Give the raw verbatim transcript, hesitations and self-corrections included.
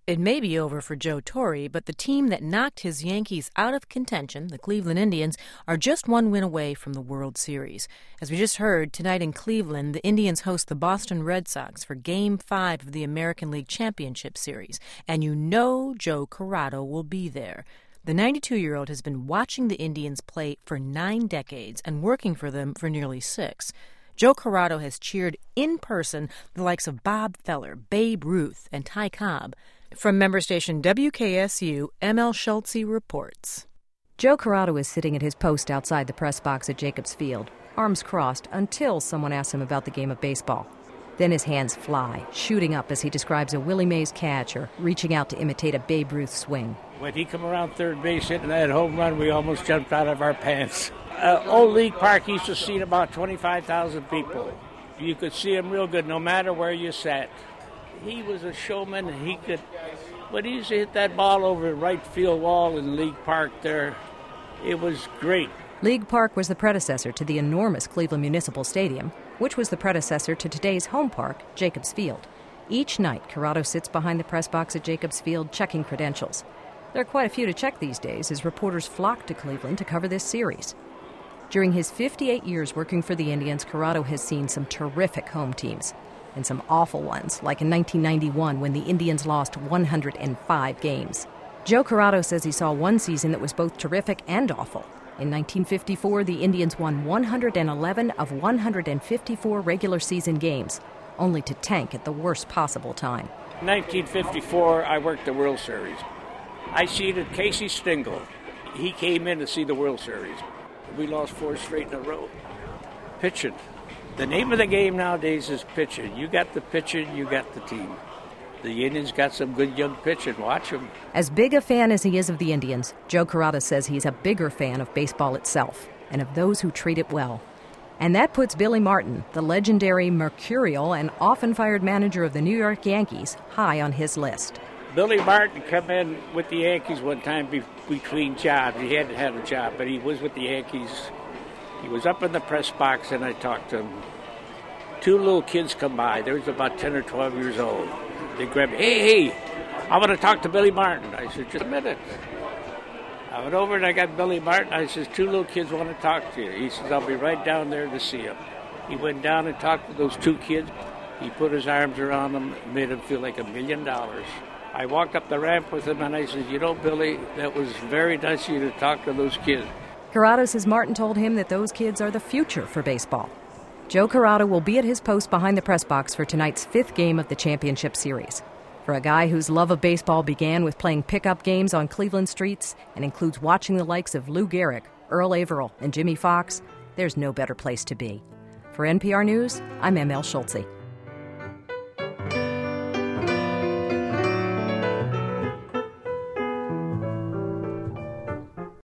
It may be over for Joe Torre, but the team that knocked his Yankees out of contention, the Cleveland Indians, are just one win away from the World Series. As we just heard, tonight in Cleveland, the Indians host the Boston Red Sox for Game five of the American League Championship Series. And you know Joe Corrado will be there. The ninety-two-year-old has been watching the Indians play for nine decades and working for them for nearly six. Joe Corrado has cheered in person the likes of Bob Feller, Babe Ruth, and Ty Cobb. From member station W K S U, M L Schultze reports. Joe Corrado is sitting at his post outside the press box at Jacobs Field, arms crossed, until someone asks him about the game of baseball. Then his hands fly, shooting up as he describes a Willie Mays catch or reaching out to imitate a Babe Ruth swing. When he come around third base hitting that home run, we almost jumped out of our pants. Uh, Old League Park used to seat about twenty-five thousand people. You could see him real good no matter where you sat. He was a showman. He could, when he used to hit that ball over the right field wall in League Park there, it was great. League Park was the predecessor to the enormous Cleveland Municipal Stadium, which was the predecessor to today's home park, Jacobs Field. Each night, Corrado sits behind the press box at Jacobs Field checking credentials. There are quite a few to check these days as reporters flock to Cleveland to cover this series. During his fifty-eight years working for the Indians, Corrado has seen some terrific home teams and some awful ones, like in nineteen ninety-one when the Indians lost one hundred five games. Joe Corrado says he saw one season that was both terrific and awful. In nineteen fifty-four, the Indians won one hundred eleven of one hundred fifty-four regular season games, only to tank at the worst possible time. In nineteen fifty-four, I worked the World Series. I seated Casey Stengel. He came in to see the World Series. We lost four straight in a row. Pitching. The name of the game nowadays is pitching. You got the pitching, you got the team. The Indians got some good young pitching. Watch them. As big a fan as he is of the Indians, Joe Corrado says he's a bigger fan of baseball itself and of those who treat it well. And that puts Billy Martin, the legendary, mercurial, and often fired manager of the New York Yankees, high on his list. Billy Martin come in with the Yankees one time be- between jobs. He hadn't had a job, but he was with the Yankees. He was up in the press box, and I talked to him. Two little kids come by. They was about ten or twelve years old. They grabbed me. Hey, hey, I want to talk to Billy Martin. I said, just a minute. I went over and I got Billy Martin. I said, two little kids want to talk to you. He says, I'll be right down there to see him. He went down and talked to those two kids. He put his arms around them and made them feel like a million dollars. I walked up the ramp with him and I said, you know, Billy, that was very nice of you to talk to those kids. Corrado says Martin told him that those kids are the future for baseball. Joe Corrado will be at his post behind the press box for tonight's fifth game of the championship series. For a guy whose love of baseball began with playing pickup games on Cleveland streets and includes watching the likes of Lou Gehrig, Earl Averill, and Jimmy Fox, there's no better place to be. For N P R News, I'm M L Schultze.